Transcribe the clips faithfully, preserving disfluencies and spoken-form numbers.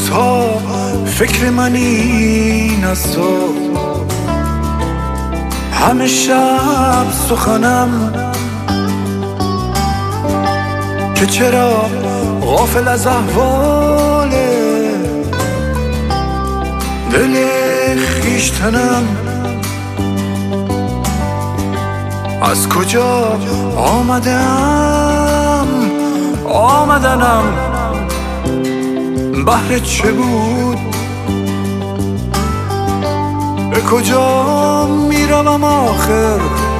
روزها فکر من این است و همه شب سخنم که چرا غافل از احوال دل خویشتنم. از کجا آمدم آمدنم بهر چه بود؟ به کجا میروم آخر؟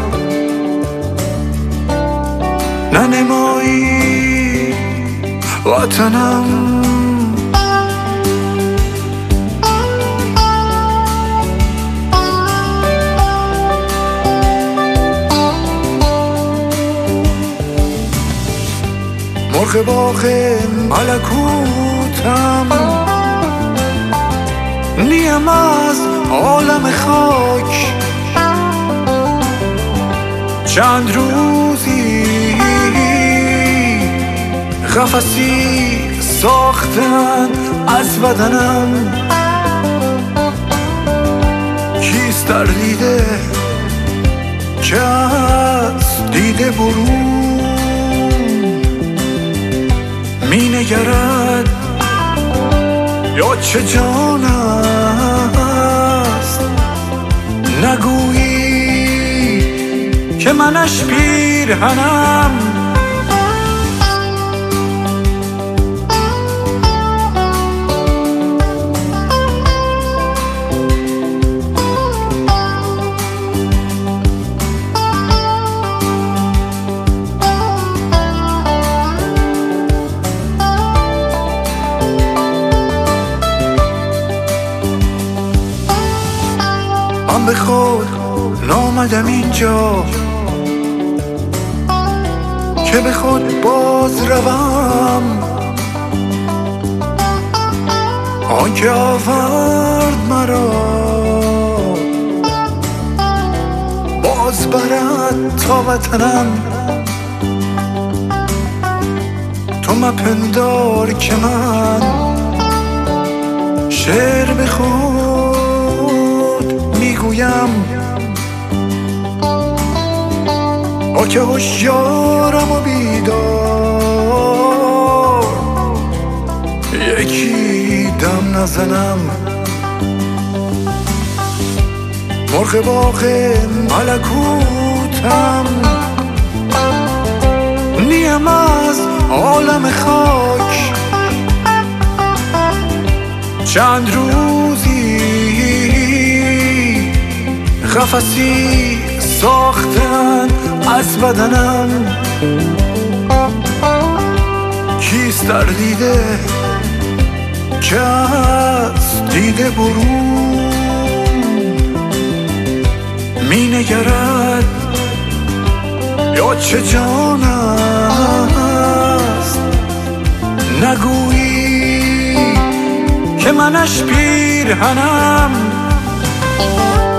ننمایی وطنم. مرغ باغ ملکوتم، نیم از عالم خاک. چند روزی قفسی ساختن از بدنم. کیست در دیده که از دیده برون می نگرد؟ یا چه جان است نگویی که منش پیرهنم. من به خود نامدم اینجا که به خود باز روم. آنکه آورد مرا باز برد تا وطنم. تو مپندار که من شعر به خود میگویم. با که هوشیارم و بیدار یکی دم نزنم. مرغ باغ ملکوتم، نیم از عالم خاک. چند روزی قفسی ساختن از بدنم. کیست در دیده که از دیده برون می نگرد؟ یا چه جان است نگویی که منش پیرهنم.